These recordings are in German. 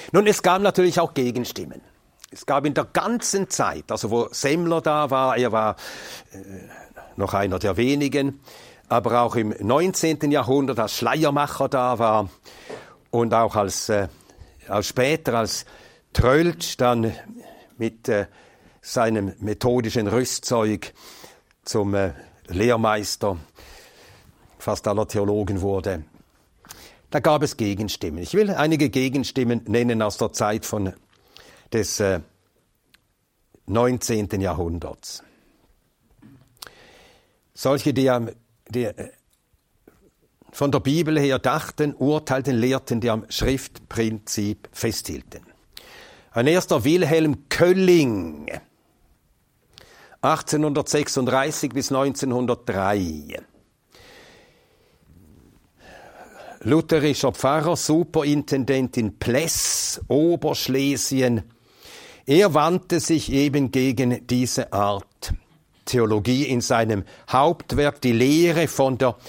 Nun, es gab natürlich auch Gegenstimmen. Es gab in der ganzen Zeit, also wo Semmler da war, er war noch einer der wenigen, aber auch im 19. Jahrhundert, als Schleiermacher da war und auch später als Tröltsch dann mit seinem methodischen Rüstzeug zum Lehrmeister fast aller Theologen wurde. Da gab es Gegenstimmen. Ich will einige Gegenstimmen nennen aus der Zeit des 19. Jahrhunderts. Solche, die von der Bibel her dachten, urteilten, lehrten, die am Schriftprinzip festhielten. Ein erster Wilhelm Kölling, 1836 bis 1903. Lutherischer Pfarrer, Superintendent in Pless, Oberschlesien. Er wandte sich eben gegen diese Art Theologie in seinem Hauptwerk, die Lehre von der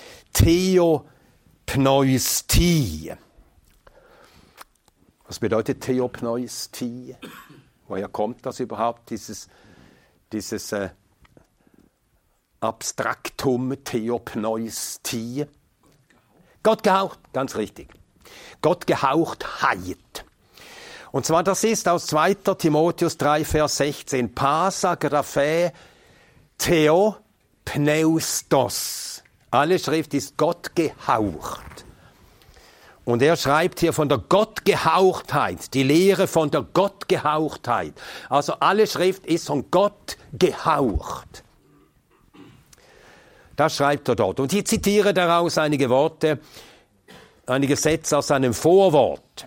Theopneustie. Was bedeutet Theopneustie? Woher kommt das überhaupt, dieses Abstraktum Theopneustie? Gott gehaucht, ganz richtig. Gott gehauchtheit. Und zwar, das ist aus 2. Timotheus 3, Vers 16. Pasa graphe Theo pneustos. Alle Schrift ist Gott gehaucht. Und er schreibt hier von der Gottgehauchtheit, die Lehre von der Gottgehauchtheit. Also alle Schrift ist von Gott gehaucht. Das schreibt er dort. Und ich zitiere daraus einige Worte, einige Sätze aus seinem Vorwort.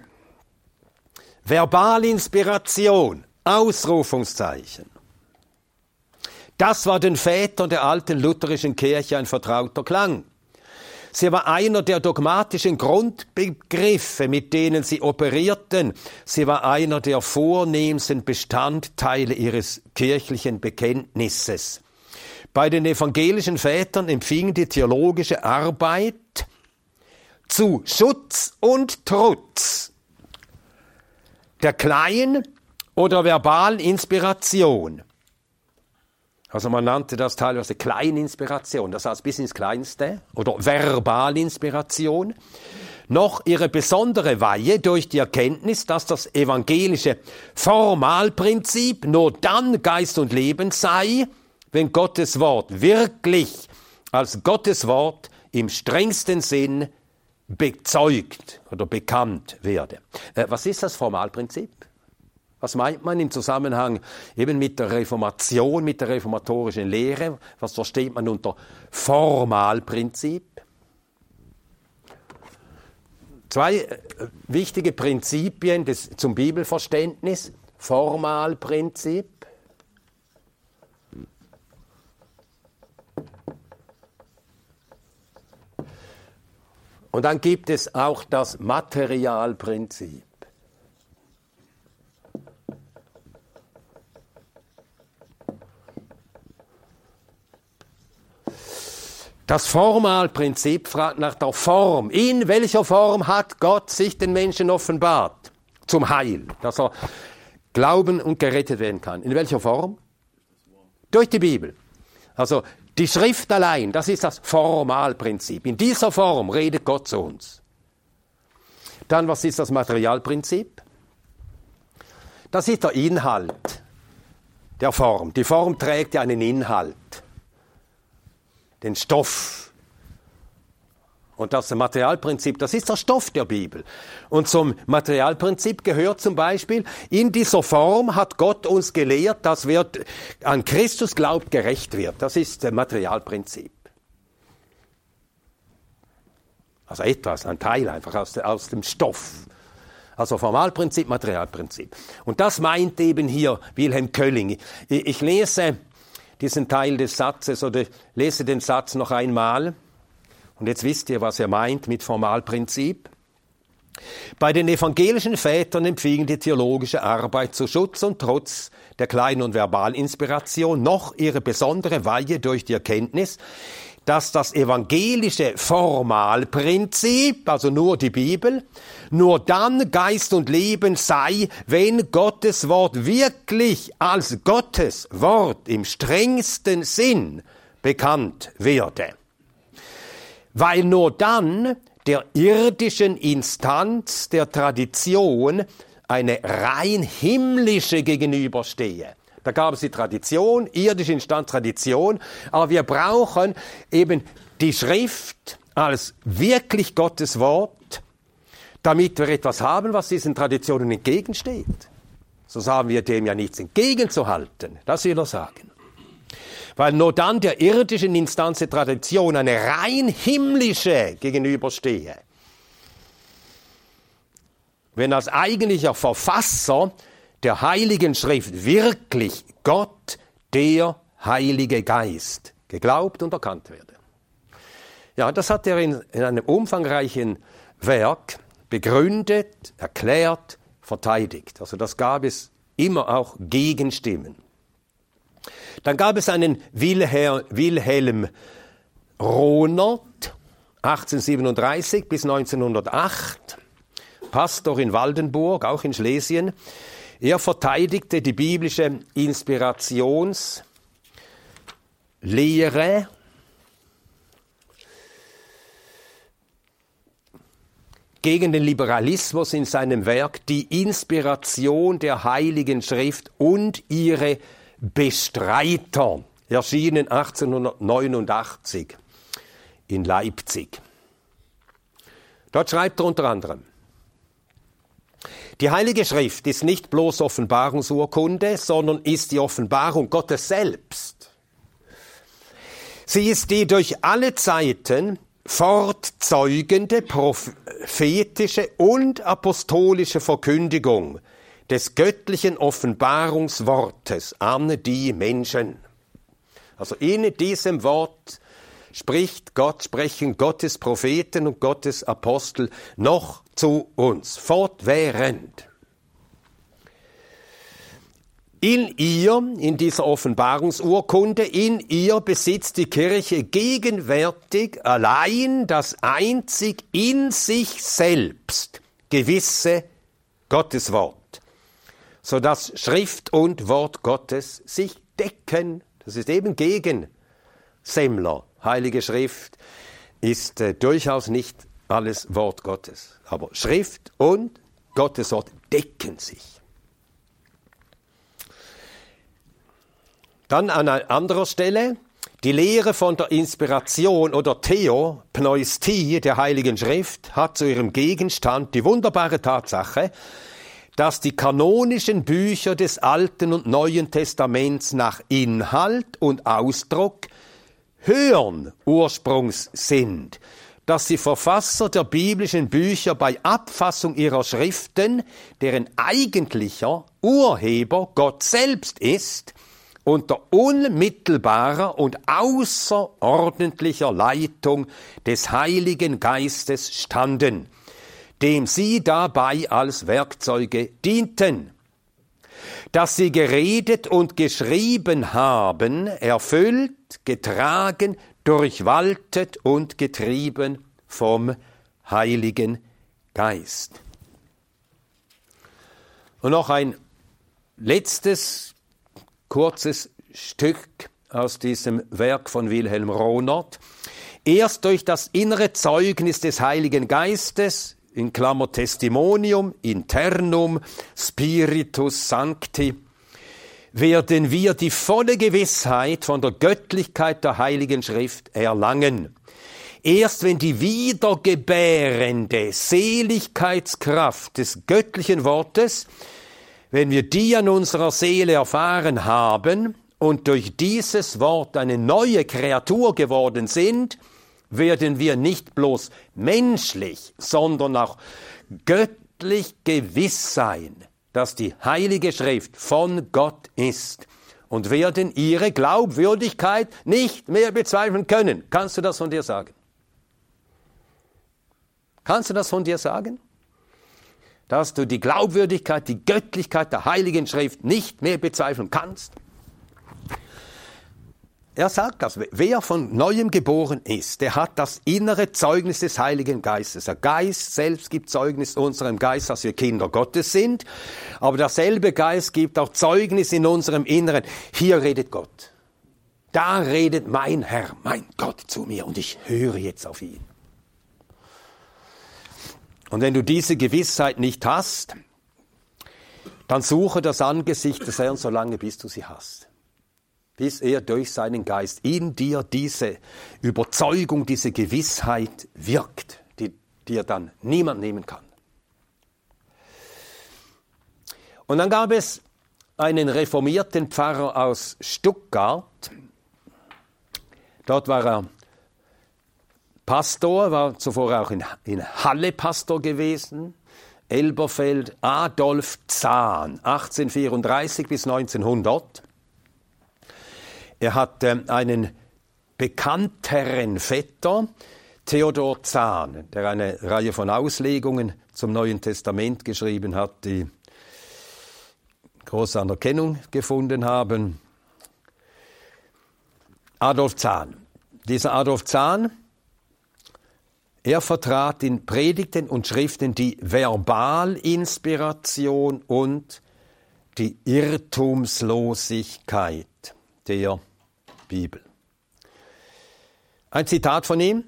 Verbalinspiration, Ausrufungszeichen. Das war den Vätern der alten lutherischen Kirche ein vertrauter Klang. Sie war einer der dogmatischen Grundbegriffe, mit denen sie operierten. Sie war einer der vornehmsten Bestandteile ihres kirchlichen Bekenntnisses. Bei den evangelischen Vätern empfing die theologische Arbeit zu Schutz und Trutz der Klein- oder Verbalinspiration. Also man nannte das teilweise Kleininspiration, das heißt bis ins Kleinste, oder Verbalinspiration, noch ihre besondere Weihe durch die Erkenntnis, dass das evangelische Formalprinzip nur dann Geist und Leben sei, wenn Gottes Wort wirklich als Gottes Wort im strengsten Sinn bezeugt oder bekannt werde. Was ist das Formalprinzip? Was meint man im Zusammenhang eben mit der Reformation, mit der reformatorischen Lehre? Was versteht man unter Formalprinzip? 2 wichtige Prinzipien zum Bibelverständnis. Formalprinzip. Und dann gibt es auch das Materialprinzip. Das Formalprinzip fragt nach der Form. In welcher Form hat Gott sich den Menschen offenbart? Zum Heil, dass er glauben und gerettet werden kann. In welcher Form? Durch die Bibel. Also die Schrift allein, das ist das Formalprinzip. In dieser Form redet Gott zu uns. Dann, was ist das Materialprinzip? Das ist der Inhalt der Form. Die Form trägt ja einen Inhalt. Den Stoff. Und das Materialprinzip, das ist der Stoff der Bibel. Und zum Materialprinzip gehört zum Beispiel, in dieser Form hat Gott uns gelehrt, dass wer an Christus glaubt, gerecht wird. Das ist das Materialprinzip. Also etwas, ein Teil einfach aus dem Stoff. Also Formalprinzip, Materialprinzip. Und das meint eben hier Wilhelm Kölling. Ich lese diesen Teil des Satzes oder lese den Satz noch einmal. Und jetzt wisst ihr, was er meint mit Formalprinzip. Bei den evangelischen Vätern empfing die theologische Arbeit zu Schutz und Trutz der Klein- und Verbalinspiration noch ihre besondere Weihe durch die Erkenntnis, dass das evangelische Formalprinzip, also nur die Bibel, nur dann Geist und Leben sei, wenn Gottes Wort wirklich als Gottes Wort im strengsten Sinn bekannt werde. Weil nur dann der irdischen Instanz der Tradition eine rein himmlische gegenüberstehe. Da gab es die Tradition, irdische Instanz, Tradition, aber wir brauchen eben die Schrift als wirklich Gottes Wort, damit wir etwas haben, was diesen Traditionen entgegensteht. Sonst haben wir dem ja nichts entgegenzuhalten, das will er sagen. Weil nur dann der irdischen Instanz der Tradition eine rein himmlische gegenüberstehe. Wenn als eigentlicher Verfasser der Heiligen Schrift wirklich Gott, der Heilige Geist, geglaubt und erkannt werde. Ja, das hat er in einem umfangreichen Werk begründet, erklärt, verteidigt. Also das gab es immer auch Gegenstimmen. Dann gab es einen Wilhelm Rohnert, 1837 bis 1908, Pastor in Waldenburg, auch in Schlesien. Er verteidigte die biblische Inspirationslehre gegen den Liberalismus in seinem Werk Die Inspiration der Heiligen Schrift und ihre Bestreiter, erschienen 1889 in Leipzig. Dort schreibt er unter anderem: Die Heilige Schrift ist nicht bloß Offenbarungsurkunde, sondern ist die Offenbarung Gottes selbst. Sie ist die durch alle Zeiten fortzeugende, prophetische und apostolische Verkündigung des göttlichen Offenbarungswortes an die Menschen. Also in diesem Wort sprechen Gottes Propheten und Gottes Apostel noch zu uns, fortwährend. In ihr, in dieser Offenbarungsurkunde, in ihr besitzt die Kirche gegenwärtig allein das einzig in sich selbst gewisse Gotteswort, sodass Schrift und Wort Gottes sich decken. Das ist eben gegen Semmler. Heilige Schrift ist durchaus nicht alles Wort Gottes. Aber Schrift und Gottes Wort decken sich. Dann an anderer Stelle die Lehre von der Inspiration oder Theopneustie der Heiligen Schrift hat zu ihrem Gegenstand die wunderbare Tatsache, dass die kanonischen Bücher des Alten und Neuen Testaments nach Inhalt und Ausdruck höheren Ursprungs sind, dass die Verfasser der biblischen Bücher bei Abfassung ihrer Schriften, deren eigentlicher Urheber Gott selbst ist, unter unmittelbarer und außerordentlicher Leitung des Heiligen Geistes standen, dem sie dabei als Werkzeuge dienten. Dass sie geredet und geschrieben haben, erfüllt, getragen, durchwaltet und getrieben vom Heiligen Geist. Und noch ein letztes kurzes Stück aus diesem Werk von Wilhelm Rohnert. Erst durch das innere Zeugnis des Heiligen Geistes, in Klammer Testimonium, Internum, Spiritus Sancti, werden wir die volle Gewissheit von der Göttlichkeit der Heiligen Schrift erlangen. Erst wenn die wiedergebärende Seligkeitskraft des göttlichen Wortes, wenn wir die an unserer Seele erfahren haben und durch dieses Wort eine neue Kreatur geworden sind, werden wir nicht bloß menschlich, sondern auch göttlich gewiss sein, dass die Heilige Schrift von Gott ist und werden ihre Glaubwürdigkeit nicht mehr bezweifeln können. Kannst du das von dir sagen? Kannst du das von dir sagen? Dass du die Glaubwürdigkeit, die Göttlichkeit der Heiligen Schrift nicht mehr bezweifeln kannst? er sagt das, wer von Neuem geboren ist, der hat das innere Zeugnis des Heiligen Geistes. Der Geist selbst gibt Zeugnis unserem Geist, dass wir Kinder Gottes sind, aber derselbe Geist gibt auch Zeugnis in unserem Inneren. Hier redet Gott. Da redet mein Herr, mein Gott zu mir und ich höre jetzt auf ihn. Und wenn du diese Gewissheit nicht hast, dann suche das Angesicht des Herrn so lange, bis du sie hast. Bis er durch seinen Geist in dir diese Überzeugung, diese Gewissheit wirkt, die dir dann niemand nehmen kann. Und dann gab es einen reformierten Pfarrer aus Stuttgart. Dort war er Pastor, war zuvor auch in Halle Pastor gewesen. Elberfeld, Adolf Zahn, 1834 bis 1900. Er hatte einen bekannteren Vetter, Theodor Zahn, der eine Reihe von Auslegungen zum Neuen Testament geschrieben hat, die große Anerkennung gefunden haben. Adolf Zahn. Dieser Adolf Zahn, er vertrat in Predigten und Schriften die Verbalinspiration und die Irrtumslosigkeit der Bibel. Ein Zitat von ihm.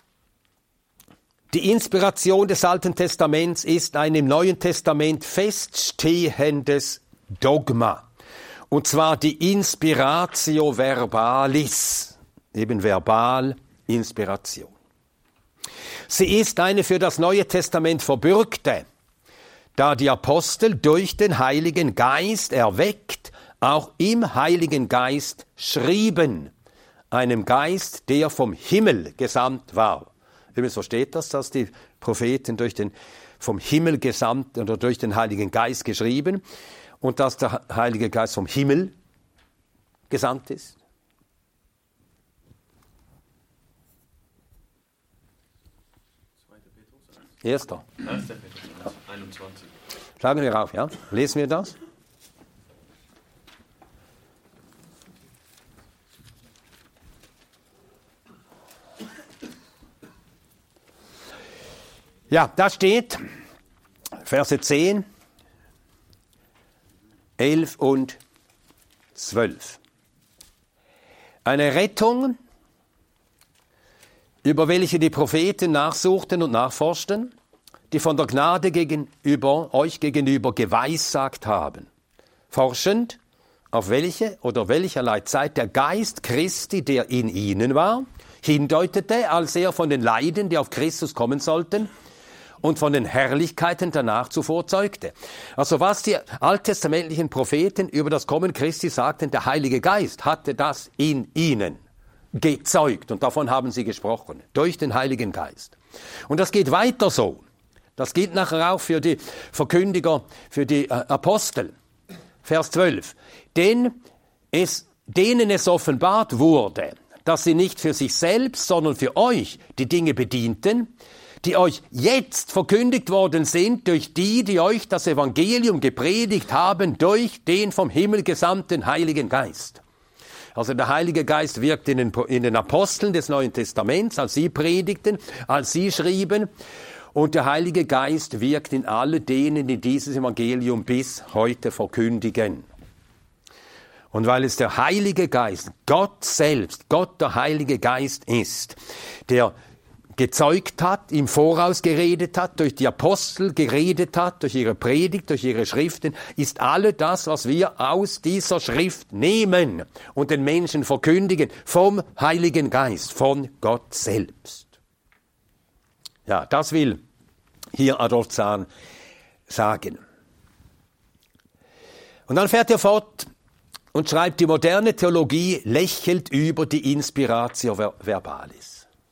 Die Inspiration des Alten Testaments ist ein im Neuen Testament feststehendes Dogma. Und zwar die Inspiratio Verbalis, eben Verbalinspiration. Sie ist eine für das Neue Testament verbürgte, da die Apostel durch den Heiligen Geist erweckt, auch im Heiligen Geist schrieben, einem Geist, der vom Himmel gesandt war. Übrigens, so steht das, dass die Propheten vom Himmel gesandt oder durch den Heiligen Geist geschrieben und dass der Heilige Geist vom Himmel gesandt ist. Erster. 1. Petrus 21. Schlagen wir auf, ja? Lesen wir das? Ja, da steht, Verse 10, 11 und 12. Eine Rettung, über welche die Propheten nachsuchten und nachforschten, die von der Gnade euch gegenüber geweissagt haben, forschend, auf welche oder welcherlei Zeit der Geist Christi, der in ihnen war, hindeutete, als er von den Leiden, die auf Christus kommen sollten, und von den Herrlichkeiten danach zuvor zeugte. Also was die alttestamentlichen Propheten über das Kommen Christi sagten, der Heilige Geist hatte das in ihnen gezeugt. Und davon haben sie gesprochen, durch den Heiligen Geist. Und das geht weiter so. Das gilt nachher auch für die Verkündiger, für die Apostel. Vers 12. Denen es offenbart wurde, dass sie nicht für sich selbst, sondern für euch die Dinge bedienten, die euch jetzt verkündigt worden sind durch die euch das Evangelium gepredigt haben, durch den vom Himmel gesandten Heiligen Geist. Also der Heilige Geist wirkt in den Aposteln des Neuen Testaments, als sie predigten, als sie schrieben. Und der Heilige Geist wirkt in alle denen, die dieses Evangelium bis heute verkündigen. Und weil es der Heilige Geist, Gott selbst, Gott der Heilige Geist ist, der gezeugt hat, im Voraus geredet hat, durch die Apostel geredet hat, durch ihre Predigt, durch ihre Schriften, ist alle das, was wir aus dieser Schrift nehmen und den Menschen verkündigen, vom Heiligen Geist, von Gott selbst. Ja, das will hier Adolf Zahn sagen. Und dann fährt er fort und schreibt, die moderne Theologie lächelt über die Inspiratio Verbalis.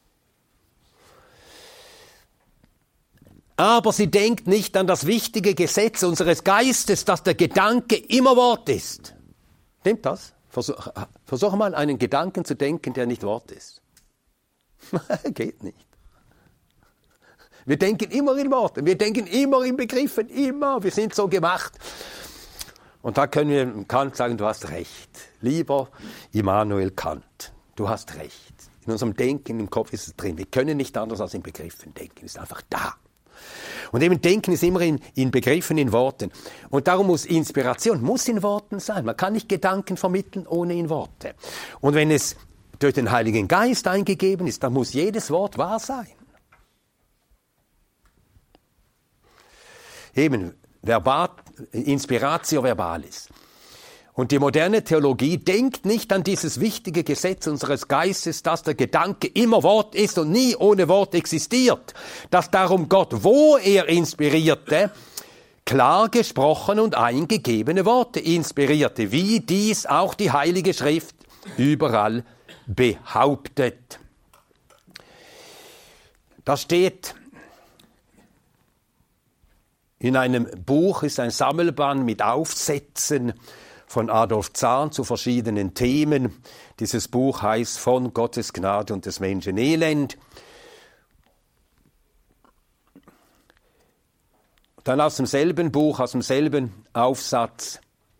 Aber sie denkt nicht an das wichtige Gesetz unseres Geistes, dass der Gedanke immer Wort ist. Stimmt das? Versuch mal, einen Gedanken zu denken, der nicht Wort ist. Geht nicht. Wir denken immer in Worten, wir denken immer in Begriffen, immer. Wir sind so gemacht. Und da können wir Kant sagen, du hast recht. Lieber Immanuel Kant, du hast recht. In unserem Denken, im Kopf ist es drin. Wir können nicht anders als in Begriffen denken. Es ist einfach da. Und eben Denken ist immer in Begriffen, in Worten. Und darum muss Inspiration in Worten sein. Man kann nicht Gedanken vermitteln ohne in Worte. Und wenn es durch den Heiligen Geist eingegeben ist, dann muss jedes Wort wahr sein. Eben, Inspiratio Verbalis. Und die moderne Theologie denkt nicht an dieses wichtige Gesetz unseres Geistes, dass der Gedanke immer Wort ist und nie ohne Wort existiert. Dass darum Gott, wo er inspirierte, klar gesprochene und eingegebene Worte inspirierte, wie dies auch die Heilige Schrift überall behauptet. Das steht in einem Buch, ist ein Sammelband mit Aufsätzen von Adolf Zahn zu verschiedenen Themen. Dieses Buch heißt Von Gottes Gnade und des Menschen Elend. Dann aus demselben Buch, aus demselben Aufsatz,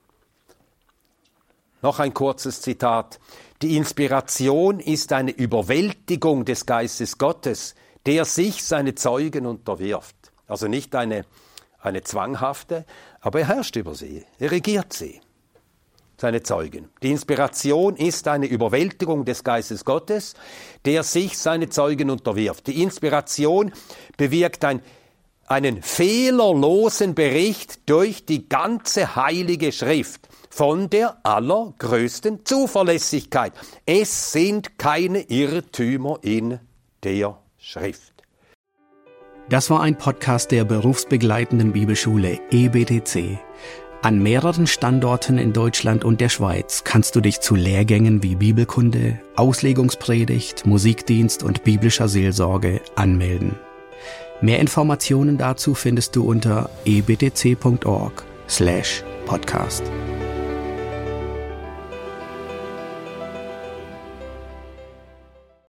noch ein kurzes Zitat. Die Inspiration ist eine Überwältigung des Geistes Gottes, der sich seine Zeugen unterwirft. Also nicht eine zwanghafte, aber er herrscht über sie, er regiert sie. Seine Zeugen. Die Inspiration ist eine Überwältigung des Geistes Gottes, der sich seine Zeugen unterwirft. Die Inspiration bewirkt einen fehlerlosen Bericht durch die ganze Heilige Schrift von der allergrößten Zuverlässigkeit. Es sind keine Irrtümer in der Schrift. Das war ein Podcast der berufsbegleitenden Bibelschule EBTC. An mehreren Standorten in Deutschland und der Schweiz kannst du dich zu Lehrgängen wie Bibelkunde, Auslegungspredigt, Musikdienst und biblischer Seelsorge anmelden. Mehr Informationen dazu findest du unter ebtc.org/podcast.